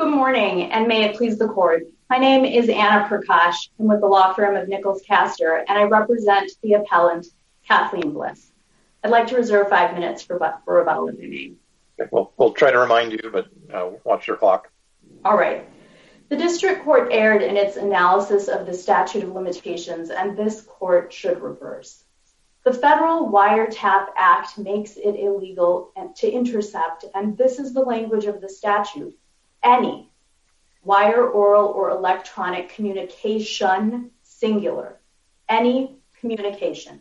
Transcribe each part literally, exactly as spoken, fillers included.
Good morning, and may it please the court. My name is Anna Prakash. I'm with the law firm of Nichols Castor, and I represent the appellant, Kathleen Bliss. I'd like to reserve five minutes for, for rebuttal if I may. Okay, well, we'll try to remind you, but uh, watch your clock. All right. The district court erred in its analysis of the statute of limitations, and this court should reverse. The Federal Wiretap Act makes it illegal to intercept, and this is the language of the statute, any wire, oral, or electronic communication, singular, any communication.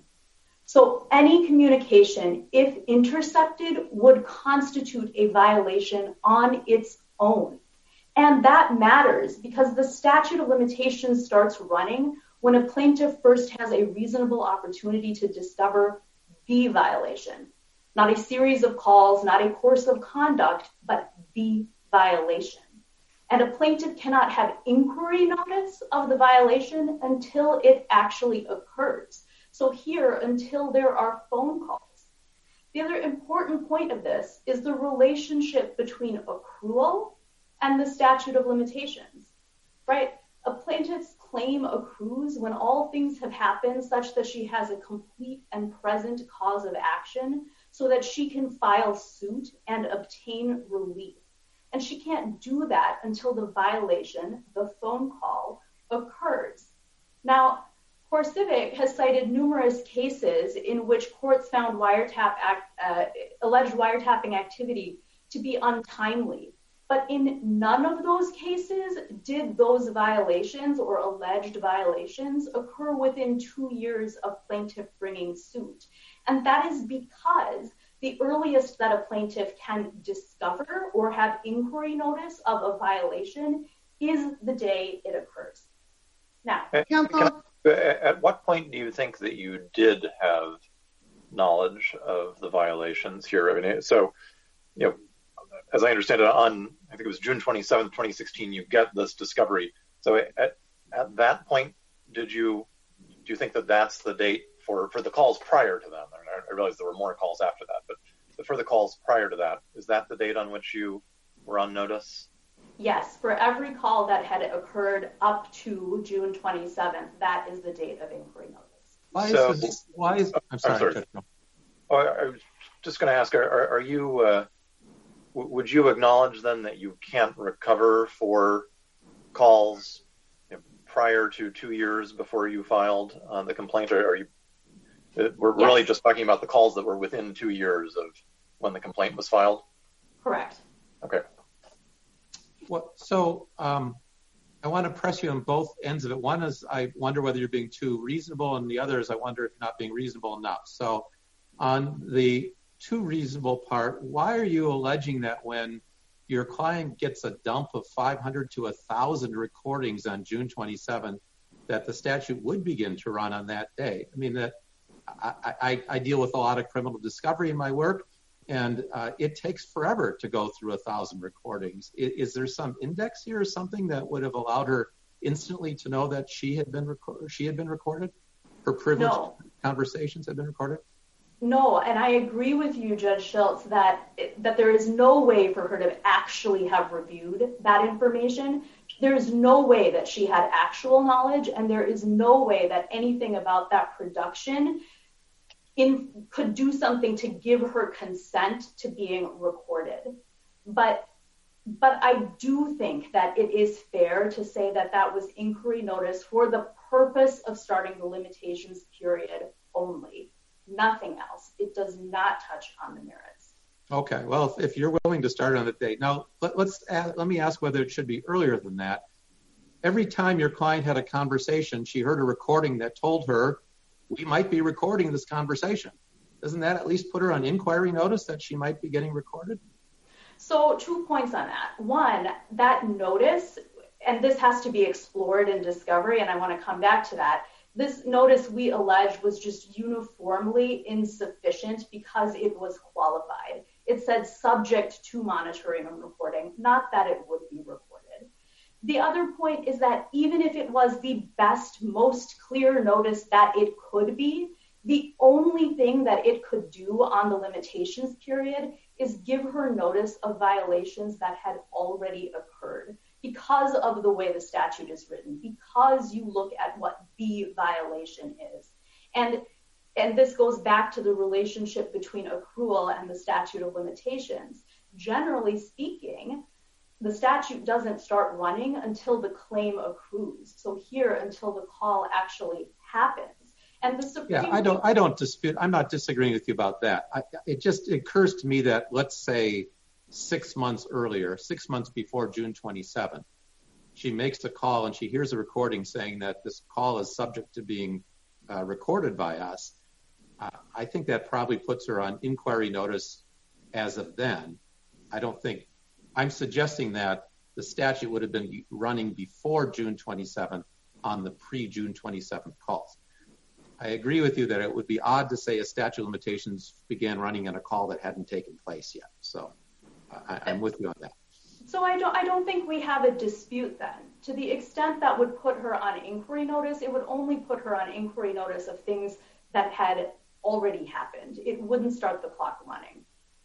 So any communication, if intercepted, would constitute a violation on its own. And that matters because the statute of limitations starts running when a plaintiff first has a reasonable opportunity to discover the violation. Not a series of calls, not a course of conduct, but the violation. And a plaintiff cannot have inquiry notice of the violation until it actually occurs. So here, until there are phone calls. The other important point of this is the relationship between accrual and the statute of limitations, right? A plaintiff's claim accrues when all things have happened such that she has a complete and present cause of action so that she can file suit and obtain relief. And she can't do that until the violation, the phone call, occurs. Now, CoreCivic has cited numerous cases in which courts found wiretap act, uh, alleged wiretapping activity to be untimely. But in none of those cases did those violations or alleged violations occur within two years of plaintiff bringing suit. And that is because the earliest that a plaintiff can discover or have inquiry notice of a violation is the day it occurs. Now, Counsel, at what point do you think that you did have knowledge of the violations here? I mean, so, you know, as I understand it, on, I think it was June twenty-seventh, twenty sixteen, you get this discovery. So at, at that point, did you, do you think that that's the date for, for the calls prior to them? I, I realize there were more calls after that, but, but for the calls prior to that, is that the date on which you were on notice? Yes, for every call that had occurred up to June twenty-seventh, that is the date of inquiry notice. Why so, is this, why is, I'm sorry. I'm sorry. Oh, I was just going to ask, are, are you, uh, would you acknowledge then that you can't recover for calls you know, prior to two years before you filed uh, the complaint? Or are you, we're yes. really just talking about the calls that were within two years of when the complaint was filed? Correct. Okay. Well, so um, I want to press you on both ends of it. One is I wonder whether you're being too reasonable, and the other is I wonder if you're not being reasonable enough. So on the too reasonable part, why are you alleging that when your client gets a dump of five hundred to one thousand recordings on June twenty-seventh, that the statute would begin to run on that day? I mean, that I, I, I deal with a lot of criminal discovery in my work, and uh, it takes forever to go through a thousand recordings. Is, is there some index here or something that would have allowed her instantly to know that she had been recorded? She had been recorded? Her privileged no. conversations had been recorded? No, and I agree with you, Judge Schultz, that that there is no way for her to actually have reviewed that information. There is no way that she had actual knowledge, and there is no way that anything about that production in, could do something to give her consent to being recorded. But but I do think that it is fair to say that that was inquiry notice for the purpose of starting the limitations period only. Nothing else. It does not touch on the merits. Okay. Well, if, if you're willing to start on the date. Now, let, let's ask, let me ask whether it should be earlier than that. Every time your client had a conversation, she heard a recording that told her, we might be recording this conversation. Doesn't that at least put her on inquiry notice that she might be getting recorded? So two points on that. One, that notice, and this has to be explored in discovery, and I want to come back to that. This notice, we allege, was just uniformly insufficient because it was qualified. It said subject to monitoring and reporting, not that it would be reported. The other point is that even if it was the best, most clear notice that it could be, the only thing that it could do on the limitations period is give her notice of violations that had already occurred because of the way the statute is written, because you look at what the violation is. And and this goes back to the relationship between accrual and the statute of limitations. Generally speaking, the statute doesn't start running until the claim accrues. So here, until the call actually happens. And the Supreme Yeah, I don't I don't dispute. I'm not disagreeing with you about that. I, it just occurs to me that, let's say, six months earlier, six months before June twenty-seventh, she makes a call and she hears a recording saying that this call is subject to being uh, recorded by us. Uh, I think that probably puts her on inquiry notice as of then. I don't think I'm suggesting that the statute would have been running before June twenty-seventh on the pre-June twenty-seventh calls. I agree with you that it would be odd to say a statute of limitations began running on a call that hadn't taken place yet. So I, I'm with you on that. So I don't I don't think we have a dispute then. To the extent that would put her on inquiry notice, it would only put her on inquiry notice of things that had already happened. It wouldn't start the clock running.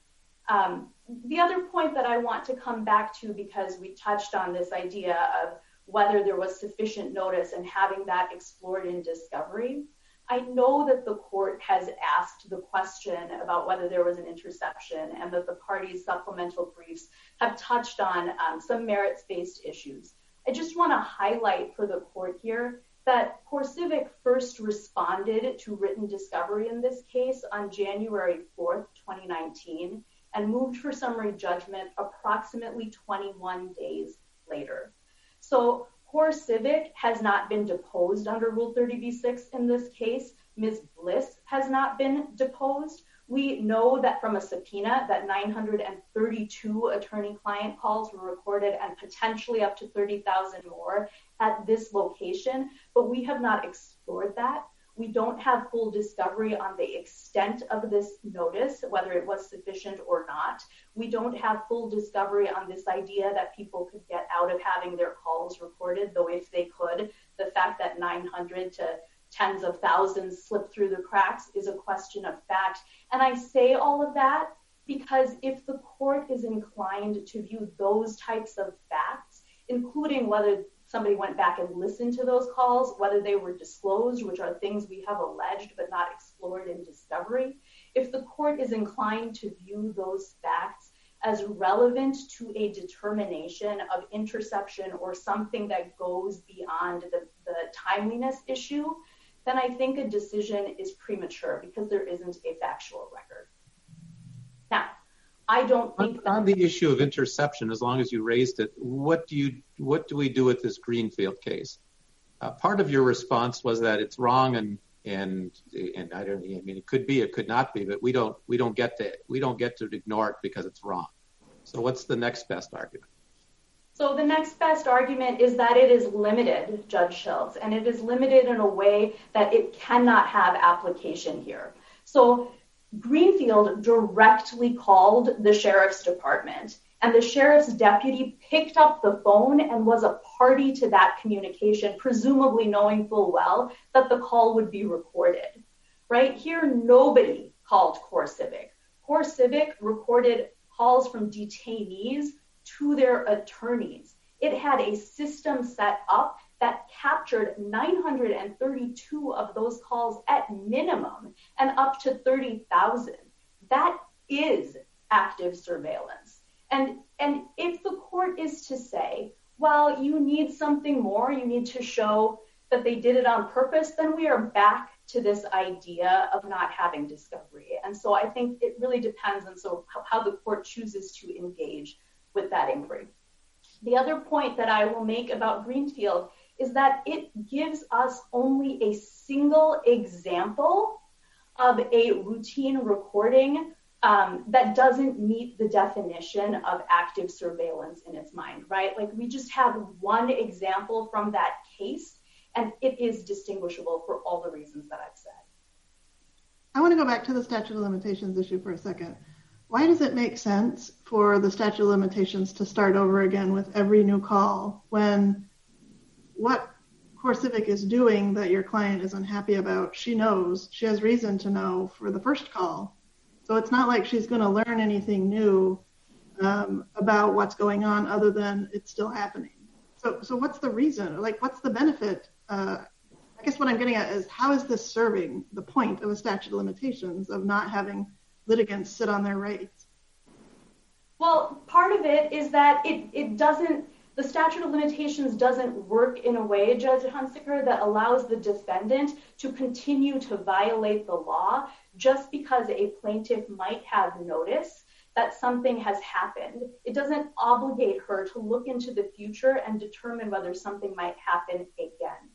Um, the other point that I want to come back to, because we touched on this idea of whether there was sufficient notice and having that explored in discovery, I know that the court has asked the question about whether there was an interception and that the parties' supplemental briefs have touched on um, some merits-based issues. I just want to highlight for the court here that CoreCivic first responded to written discovery in this case on January fourth, twenty nineteen, and moved for summary judgment approximately twenty-one days later. So CoreCivic has not been deposed under Rule thirty B six in this case. Miz Bliss has not been deposed. We know that from a subpoena that nine hundred thirty-two attorney-client calls were recorded and potentially up to thirty thousand more at this location, but we have not explored that. We don't have full discovery on the extent of this notice, whether it was sufficient or not. We don't have full discovery on this idea that people could get out of having their calls recorded, though if they could, the fact that nine hundred to tens of thousands slip through the cracks is a question of fact. And I say all of that because if the court is inclined to view those types of facts, including whether somebody went back and listened to those calls, whether they were disclosed, which are things we have alleged but not explored in discovery, if the court is inclined to view those facts as relevant to a determination of interception or something that goes beyond the, the timeliness issue, then I think a decision is premature because there isn't a factual record. Now, I don't think on, on the issue of interception, as long as you raised it, what do you what do we do with this Greenfield case? Uh, part of your response was that it's wrong, and and and I don't. I mean, it could be, it could not be, but we don't we don't get to we don't get to ignore it because it's wrong. So what's the next best argument? So the next best argument is that it is limited, Judge Schultz, and it is limited in a way that it cannot have application here. So Greenfield directly called the sheriff's department, and the sheriff's deputy picked up the phone and was a party to that communication, presumably knowing full well that the call would be recorded. Right here, nobody called CoreCivic. CoreCivic recorded calls from detainees to their attorneys. It had a system set up that captured nine hundred thirty-two of those calls at minimum and up to thirty thousand. That is active surveillance. And, and if the court is to say, well, you need something more, you need to show that they did it on purpose, then we are back to this idea of not having discovery. And so I think it really depends on so how, how the court chooses to engage with that inquiry. The other point that I will make about Greenfield is that it gives us only a single example of a routine recording um, that doesn't meet the definition of active surveillance in its mind, right? Like we just have one example from that case, and it is distinguishable for all the reasons that I've said. I want to go back to the statute of limitations issue for a second. Why does it make sense for the statute of limitations to start over again with every new call when what CoreCivic is doing that your client is unhappy about, she knows, she has reason to know for the first call. So it's not like she's going to learn anything new um, about what's going on other than it's still happening. So so what's the reason? Like, what's the benefit? Uh, I guess what I'm getting at is, how is this serving the point of a statute of limitations of not having litigants sit on their rights? Well, part of it is that it, it doesn't, the statute of limitations doesn't work in a way, Judge Hunsaker, that allows the defendant to continue to violate the law just because a plaintiff might have noticed that something has happened. It doesn't obligate her to look into the future and determine whether something might happen again.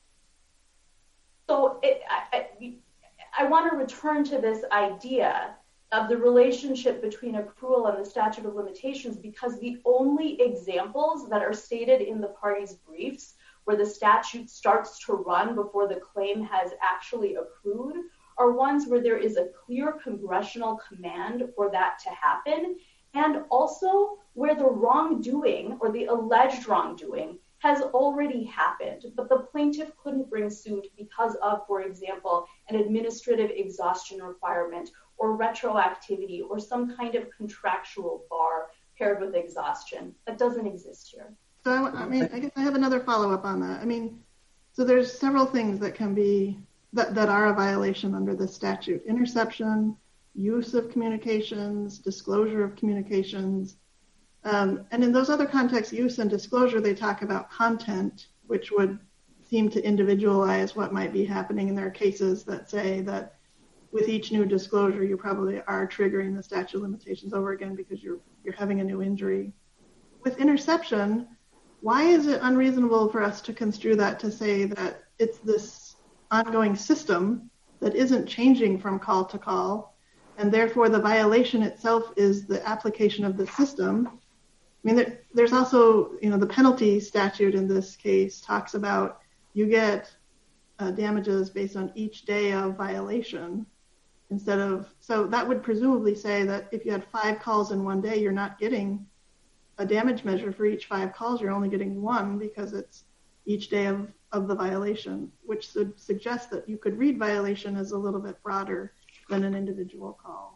So it, I, I, I want to return to this idea of the relationship between accrual and the statute of limitations, because the only examples that are stated in the parties' briefs where the statute starts to run before the claim has actually accrued are ones where there is a clear congressional command for that to happen, and also where the wrongdoing or the alleged wrongdoing has already happened, but the plaintiff couldn't bring suit because of, for example, an administrative exhaustion requirement or retroactivity or some kind of contractual bar paired with exhaustion. That doesn't exist here. So, I, I mean, I guess I have another follow-up on that. I mean, so there's several things that can be, that, that are a violation under the statute. Interception, use of communications, disclosure of communications. Um, and in those other contexts, use and disclosure, they talk about content, which would seem to individualize what might be happening. And there are cases that say that with each new disclosure, you probably are triggering the statute of limitations over again because you're you're having a new injury. With interception, why is it unreasonable for us to construe that to say that it's this ongoing system that isn't changing from call to call, and therefore the violation itself is the application of the system? I mean, there, there's also, you know, the penalty statute in this case talks about you get uh, damages based on each day of violation instead of, so that would presumably say that if you had five calls in one day, you're not getting a damage measure for each five calls, you're only getting one because it's each day of, of the violation, which would suggest that you could read violation as a little bit broader than an individual call.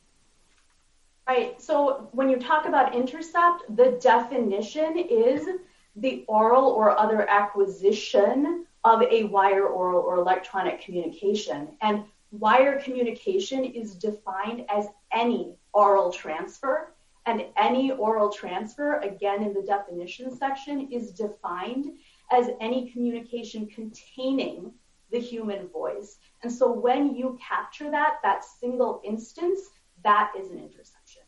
Right. So when you talk about intercept, the definition is the oral or other acquisition of a wire, oral, or electronic communication. And wire communication is defined as any oral transfer. And any oral transfer, again in the definition section, is defined as any communication containing the human voice. And so when you capture that, that single instance, that is an interception.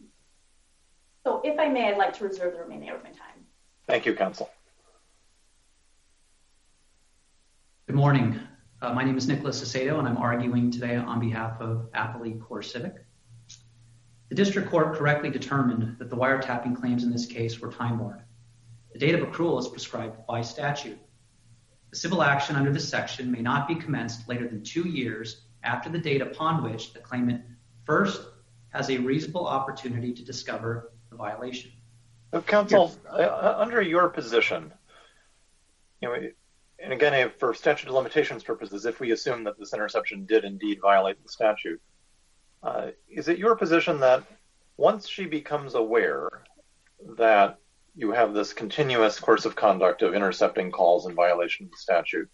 So if I may, I'd like to reserve the remainder of my time. Thank you, counsel. Good morning. Uh, my name is Nicholas Acedo, and I'm arguing today on behalf of Applee CoreCivic. The district court correctly determined that the wiretapping claims in this case were time-barred. The date of accrual is prescribed by statute. The civil action under this section may not be commenced later than two years after the date upon which the claimant first has a reasonable opportunity to discover the violation. So, counsel, uh, under your position, you know, and again, for statute of limitations purposes, if we assume that this interception did indeed violate the statute, uh, is it your position that once she becomes aware that you have this continuous course of conduct of intercepting calls in violation of the statute,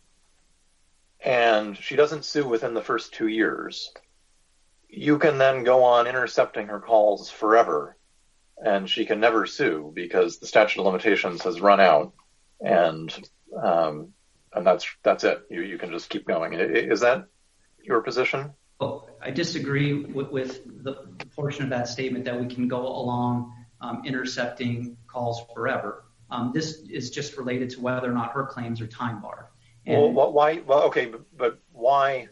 and she doesn't sue within the first two years, you can then go on intercepting her calls forever, and she can never sue because the statute of limitations has run out, and um, and that's that's it. You you can just keep going. Is that your position? Well, I disagree with, with the portion of that statement that we can go along um, intercepting calls forever. Um, this is just related to whether or not her claims are time barred. And well, why? Well, okay, but, but why?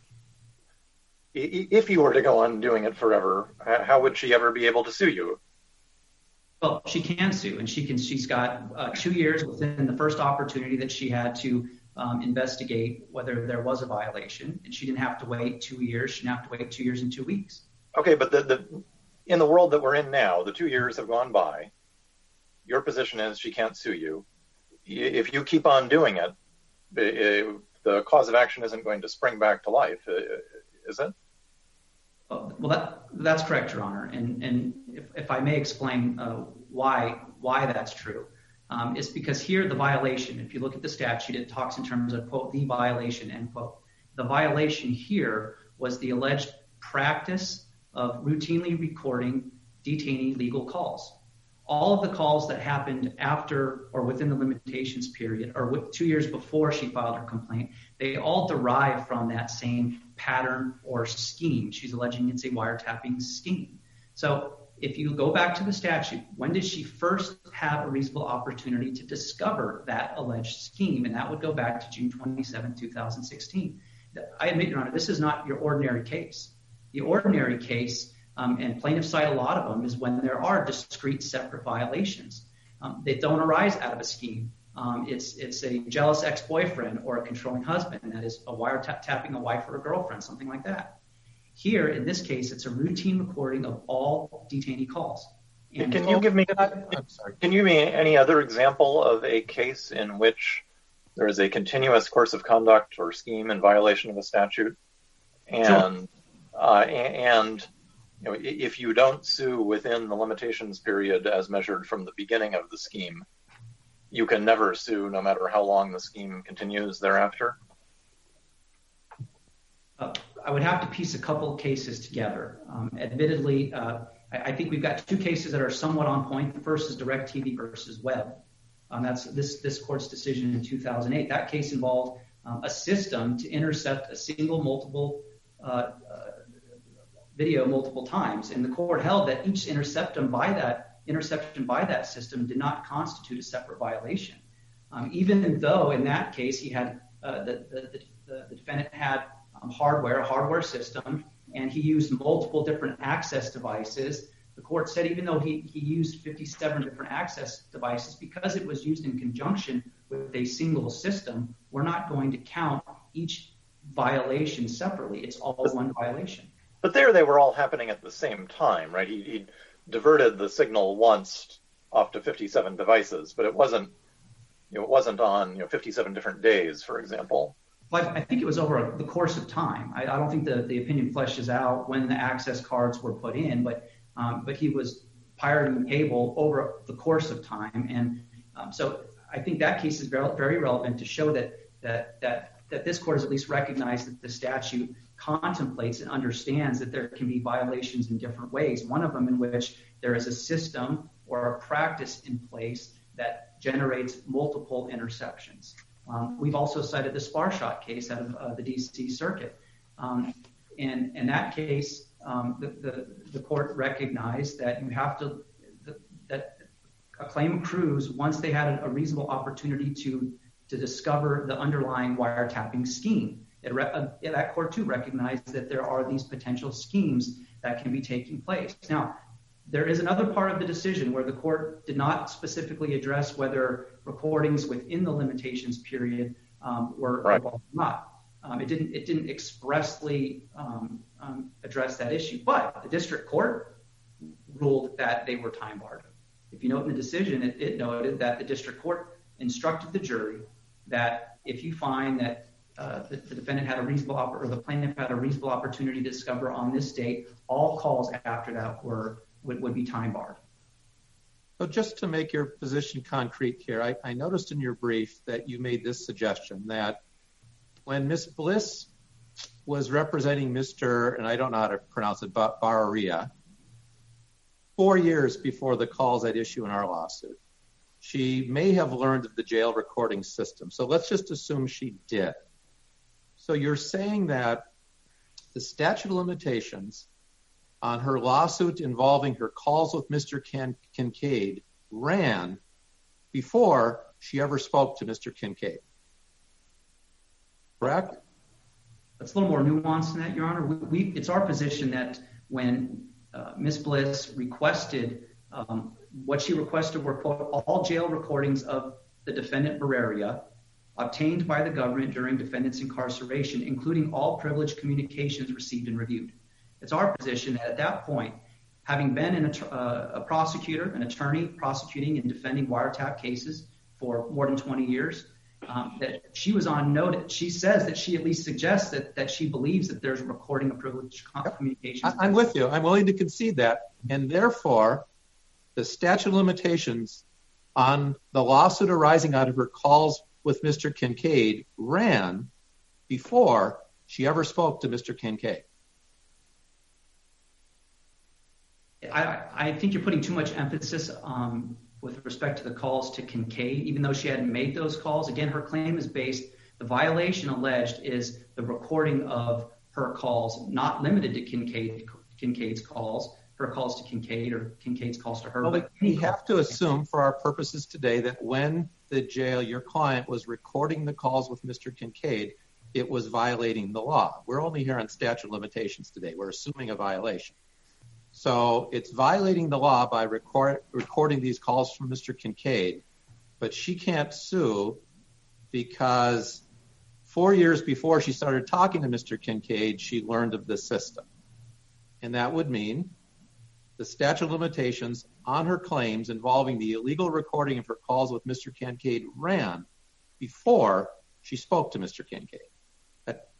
If you were to go on doing it forever, how would she ever be able to sue you? Well, she can sue, and she can. She's got uh, two years within the first opportunity that she had to um, investigate whether there was a violation, and she didn't have to wait two years. She didn't have to wait two years and two weeks. Okay, but the, the in the world that we're in now, the two years have gone by. Your position is she can't sue you. If you keep on doing it, it the cause of action isn't going to spring back to life, is it? Well, that, that's correct, Your Honor. And, and if, if I may explain uh, why why that's true, um, it's because here the violation, if you look at the statute, it talks in terms of, quote, the violation, end quote. The violation here was the alleged practice of routinely recording detainee legal calls. All of the calls that happened after or within the limitations period or with two years before she filed her complaint, they all derive from that same pattern or scheme. She's alleging it's a wiretapping scheme. So if you go back to the statute, when did she first have a reasonable opportunity to discover that alleged scheme? And that would go back to June twenty-seventh, two thousand sixteen. I admit, Your Honor, this is not your ordinary case. The ordinary case, um, and plaintiffs cite a lot of them, is when there are discrete separate violations. Um, they don't arise out of a scheme. Um, it's it's a jealous ex-boyfriend or a controlling husband, and that is a wiretapping a wife or a girlfriend, something like that. Here, in this case, it's a routine recording of all detainee calls. And can you give me? I'm sorry. Can you give me any other example of a case in which there is a continuous course of conduct or scheme in violation of a statute, and Sure. uh, and you know, if you don't sue within the limitations period as measured from the beginning of the scheme, you can never sue no matter how long the scheme continues thereafter? Uh, I would have to piece a couple of cases together. Um, admittedly, uh, I, I think we've got two cases that are somewhat on point. The first is DirecTV versus Webb. Um, that's this this court's decision in two thousand eight. That case involved um, a system to intercept a single multiple uh, uh, video multiple times, and the court held that each interception by that interception by that system did not constitute a separate violation, um, even though in that case he had uh, the, the, the the defendant had um, hardware, a hardware system, and he used multiple different access devices. The court said even though he, he used fifty-seven different access devices, because it was used in conjunction with a single system, we're not going to count each violation separately. It's all one violation. But there they were all happening at the same time, right? He, he diverted the signal once off to fifty-seven devices, but it wasn't, you know, it wasn't on, you know, fifty-seven different days, for example. Well, I think it was over the course of time. I, I don't think the, the opinion fleshes out when the access cards were put in, but Um, but he was pirating cable over the course of time, and um, so I think that case is very, very relevant to show that that that that this court has at least recognized that the statute contemplates and understands that there can be violations in different ways. One of them in which there is a system or a practice in place that generates multiple interceptions. Um, we've also cited the Sparshot case out of uh, the D C Circuit, um, and in that case. Um, the, the, the court recognized that you have to the, that a claim accrues once they had a, a reasonable opportunity to to discover the underlying wiretapping scheme. It re, uh, that court too recognized that there are these potential schemes that can be taking place. Now, there is another part of the decision where the court did not specifically address whether recordings within the limitations period um, were right. or not. Um, it didn't. It didn't expressly um, um, address that issue, but the district court ruled that they were time barred. If you note in the decision, it, it noted that the district court instructed the jury that if you find that uh, the, the defendant had a reasonable op- or the plaintiff had a reasonable opportunity to discover on this date, all calls after that were would, would be time barred. So just to make your position concrete here, I, I noticed in your brief that you made this suggestion that when Miz Bliss was representing Mister, and I don't know how to pronounce it, Barria, four years before the calls at issue in our lawsuit, she may have learned of the jail recording system. So let's just assume she did. So you're saying that the statute of limitations on her lawsuit involving her calls with Mister Kin- Kincaid ran before she ever spoke to Mister Kincaid. Correct? That's a little more nuanced than that, Your Honor. We, we, it's our position that when uh, Miz Bliss requested, um, what she requested were, quote, all jail recordings of the defendant Barria obtained by the government during defendant's incarceration, including all privileged communications received and reviewed. It's our position that at that point, having been an, uh, a prosecutor, an attorney prosecuting and defending wiretap cases for more than twenty years, um, that she was on notice. She says that she at least suggests that, that she believes that there's a recording of privileged communications. I'm with you. I'm willing to concede that. And therefore, the statute of limitations on the lawsuit arising out of her calls with Mister Kincaid ran before she ever spoke to Mister Kincaid. I, I think you're putting too much emphasis um, with respect to the calls to Kincaid, even though she hadn't made those calls. Again, her claim is based, the violation alleged is the recording of her calls, not limited to Kincaid, Kincaid's calls, her calls to Kincaid or Kincaid's calls to her. Well, but we have to assume for our purposes today that when the jail, your client was recording the calls with Mister Kincaid, it was violating the law. We're only here on statute of limitations today. We're assuming a violation. So it's violating the law by record, recording these calls from Mister Kincaid, but she can't sue because four years before she started talking to Mister Kincaid, she learned of the system. And that would mean the statute of limitations on her claims involving the illegal recording of her calls with Mister Kincaid ran before she spoke to Mister Kincaid. That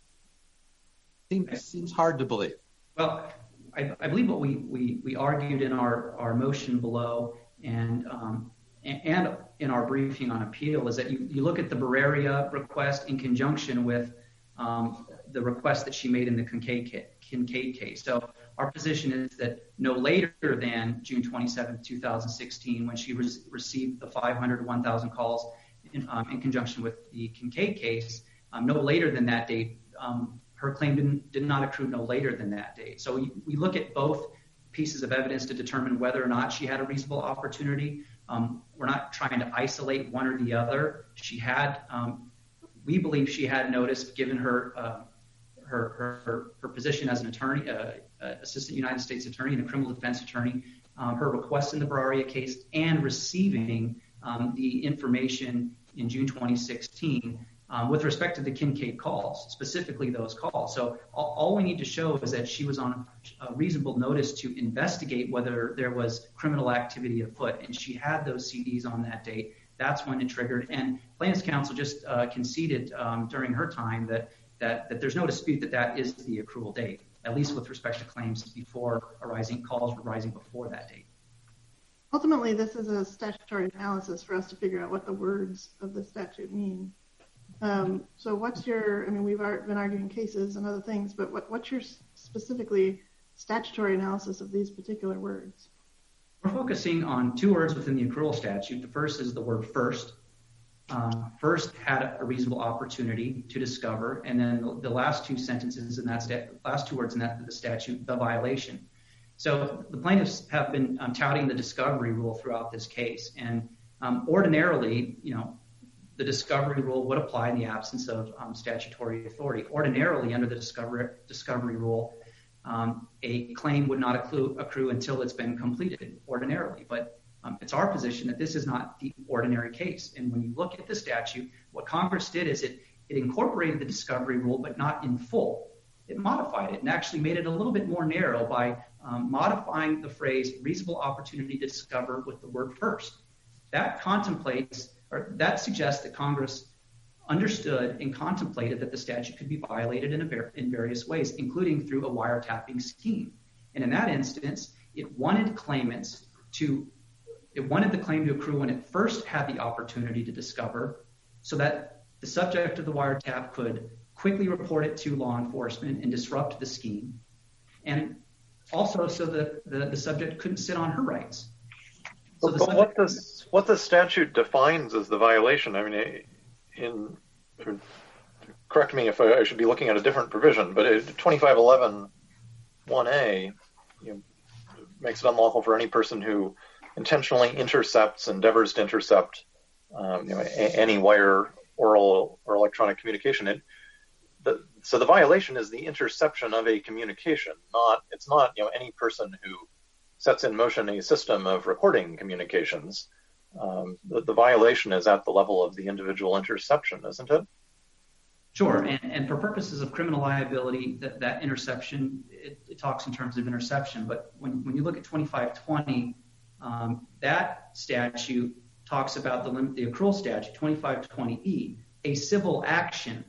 seems, seems hard to believe. Well, I, I believe what we, we, we argued in our, our motion below and um, and in our briefing on appeal is that you, you look at the Beraria request in conjunction with um, the request that she made in the Kincaid, Kincaid case. So our position is that no later than June twenty-seventh, two thousand sixteen, when she re- received the five hundred one thousand calls in, um, in conjunction with the Kincaid case, um, no later than that date, um, her claim didn't, did not accrue no later than that date. So we, we look at both pieces of evidence to determine whether or not she had a reasonable opportunity. Um, we're not trying to isolate one or the other. She had, um, we believe she had notice, given her, uh, her, her, her position as an attorney, uh, uh, assistant United States attorney and a criminal defense attorney, um, her request in the Beraria case and receiving um, the information in June twenty sixteen Um, with respect to the Kincaid calls, specifically those calls. So all, all we need to show is that she was on a reasonable notice to investigate whether there was criminal activity afoot, and she had those C Ds on that date. That's when it triggered. And plaintiff's counsel just uh, conceded um, during her time that, that that there's no dispute that that is the accrual date, at least with respect to claims before arising calls arising before that date. Ultimately, this is a statutory analysis for us to figure out what the words of the statute mean. Um, so what's your, I mean, we've been arguing cases and other things, but what, what's your specifically statutory analysis of these particular words? We're focusing on two words within the accrual statute. The first is the word first. Um, first had a reasonable opportunity to discover, and then the, the last two sentences in that stat, last two words in that the statute, the violation. So the plaintiffs have been um, touting the discovery rule throughout this case, and um, ordinarily, you know, the discovery rule would apply in the absence of um, statutory authority. Ordinarily, under the discovery, discovery rule, um, a claim would not accrue, accrue until it's been completed, ordinarily. But um, it's our position that this is not the ordinary case. And when you look at the statute, what Congress did is it, it incorporated the discovery rule, but not in full. It modified it and actually made it a little bit more narrow by um, modifying the phrase reasonable opportunity to discover with the word first. That contemplates Or that suggests that Congress understood and contemplated that the statute could be violated in, a, in various ways, including through a wiretapping scheme. And in that instance, it wanted claimants to, it wanted the claim to accrue when it first had the opportunity to discover, so that the subject of the wiretap could quickly report it to law enforcement and disrupt the scheme. And also so that the, the subject couldn't sit on her rights. So but what this what the statute defines as the violation, I mean, in correct me if I, I should be looking at a different provision, but twenty-five eleven one A you know, makes it unlawful for any person who intentionally intercepts, endeavors to intercept um, you know, a, any wire, oral, or electronic communication. It, the, so the violation is the interception of a communication. Not it's not you know any person who sets in motion a system of recording communications. Um, the, the violation is at the level of the individual interception, isn't it? Sure, and, and for purposes of criminal liability, that, that interception, it, it talks in terms of interception, but when, when you look at twenty-five twenty, um, that statute talks about the, lim- the accrual statute, twenty-five twenty E, a civil action,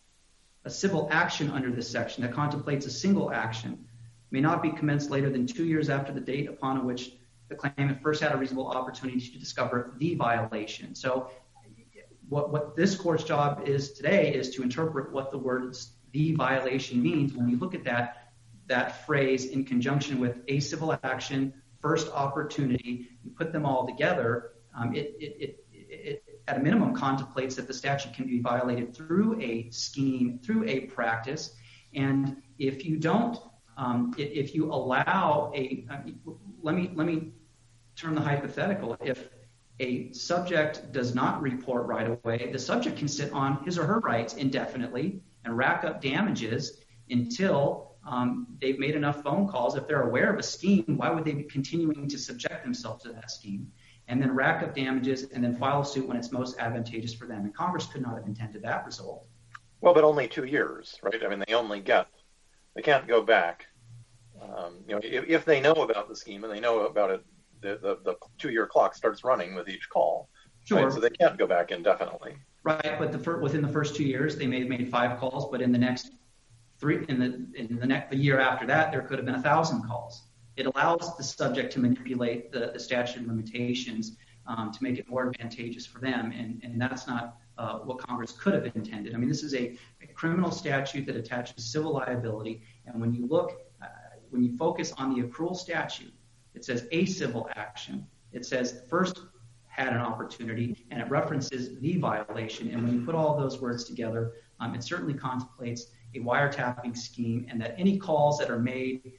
a civil action under this section that contemplates a single action may not be commenced later than two years after the date upon which the claimant first had a reasonable opportunity to discover the violation. So what, what this court's job is today is to interpret what the words the violation means when you look at that, that phrase in conjunction with a civil action, first opportunity, you put them all together, um, it, it, it, it at a minimum contemplates that the statute can be violated through a scheme, through a practice. And if you don't, um, if, if you allow a, uh, let me, let me turn the hypothetical. If a subject does not report right away, the subject can sit on his or her rights indefinitely and rack up damages until um, they've made enough phone calls. If they're aware of a scheme, why would they be continuing to subject themselves to that scheme? And then rack up damages and then file a suit when it's most advantageous for them. And Congress could not have intended that result. Well, but only two years, right? I mean, they only get, they can't go back. Um, you know, if, if they know about the scheme and they know about it, the, the, the two-year clock starts running with each call. Sure. Right? So they can't go back indefinitely. Right, but the fir- within the first two years, they may have made five calls, but in the next three, in the in the next the year after that, there could have been a thousand calls. It allows the subject to manipulate the, the statute of limitations um, to make it more advantageous for them, and, and that's not uh, what Congress could have intended. I mean, this is a, a criminal statute that attaches civil liability, and when you look, uh, when you focus on the accrual statute, it says a civil action. It says first had an opportunity, and it references the violation. And when you put all those words together, um, it certainly contemplates a wiretapping scheme, and that any calls that are made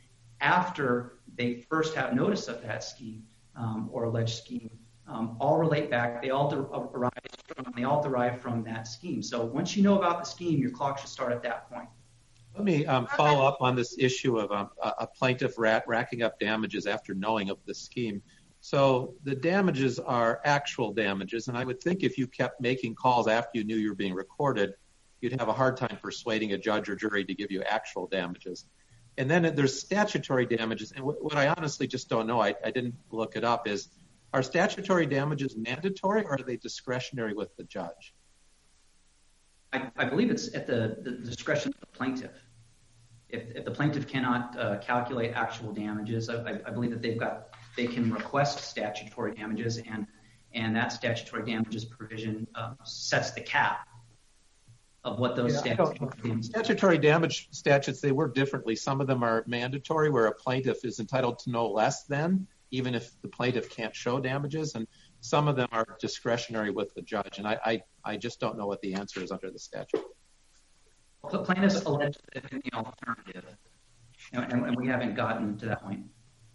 after they first have notice of that scheme um, or alleged scheme um, all relate back. They all de- arise from, they all derive from that scheme. So once you know about the scheme, your clock should start at that point. Let me um, follow up on this issue of um, a plaintiff rat- racking up damages after knowing of the scheme. So the damages are actual damages, and I would think if you kept making calls after you knew you were being recorded, you'd have a hard time persuading a judge or jury to give you actual damages. And then there's statutory damages, and what I honestly just don't know, I, I didn't look it up, is are statutory damages mandatory or are they discretionary with the judge? I, I believe it's at the, the discretion of the plaintiff. If, if the plaintiff cannot uh, calculate actual damages, I, I believe that they've got they can request statutory damages, and and that statutory damages provision uh, sets the cap of what those yeah, statutory damages. Statutory damage statutes, they work differently. Some of them are mandatory, where a plaintiff is entitled to no less than, even if the plaintiff can't show damages, and some of them are discretionary with the judge. And I, I, I just don't know what the answer is under the statute. Well, the plaintiffs allege that in the alternative, you know, and, and we haven't gotten to that point.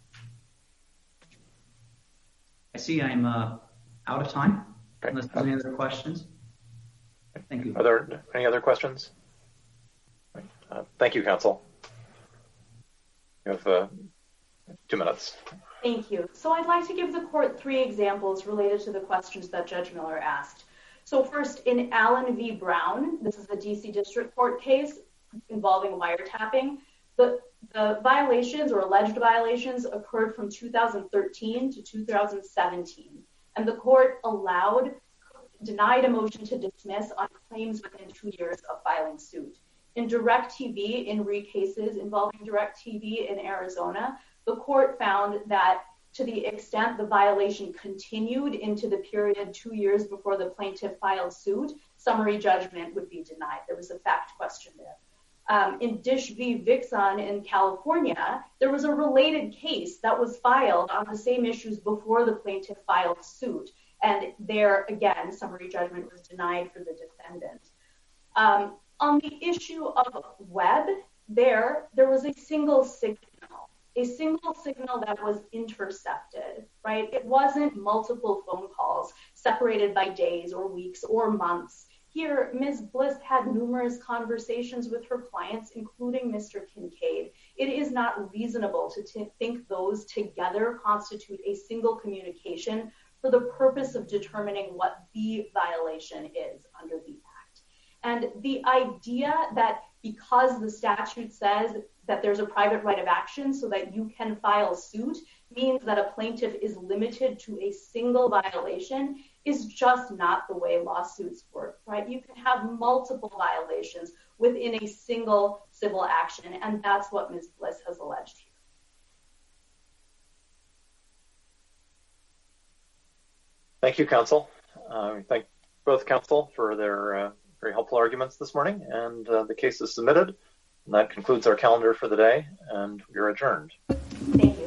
I see I'm uh, out of time, Okay. unless there's any other questions. Thank you. Are there any other questions? Uh, thank you, counsel. You have uh, two minutes. Thank you. So I'd like to give the court three examples related to the questions that Judge Miller asked. So first, in Allen v. Brown, this is a D C District Court case involving wiretapping. The, the violations or alleged violations occurred from two thousand thirteen to two thousand seventeen, and the court allowed, denied a motion to dismiss on claims within two years of filing suit. In DirecTV, in re cases involving DirecTV in Arizona, the court found that to the extent the violation continued into the period two years before the plaintiff filed suit, summary judgment would be denied. There was a fact question there. Um, in Dish v. Vixon in California, there was a related case that was filed on the same issues before the plaintiff filed suit. And there, again, summary judgment was denied for the defendant. Um, on the issue of Webb, there, there was a single signal, a single signal that was intercepted, right? It wasn't multiple phone calls separated by days or weeks or months. Here, Miz Bliss had numerous conversations with her clients, including Mister Kincaid. It is not reasonable to t- think those together constitute a single communication for the purpose of determining what the violation is under the Act. And the idea that because the statute says that there's a private right of action so that you can file suit means that a plaintiff is limited to a single violation is just not the way lawsuits work, right? You can have multiple violations within a single civil action, and that's what Miz Bliss has alleged here. Thank you, counsel. Uh, we thank both counsel for their uh, very helpful arguments this morning, and uh, the case is submitted. And that concludes our calendar for the day, and we are adjourned. Thank you.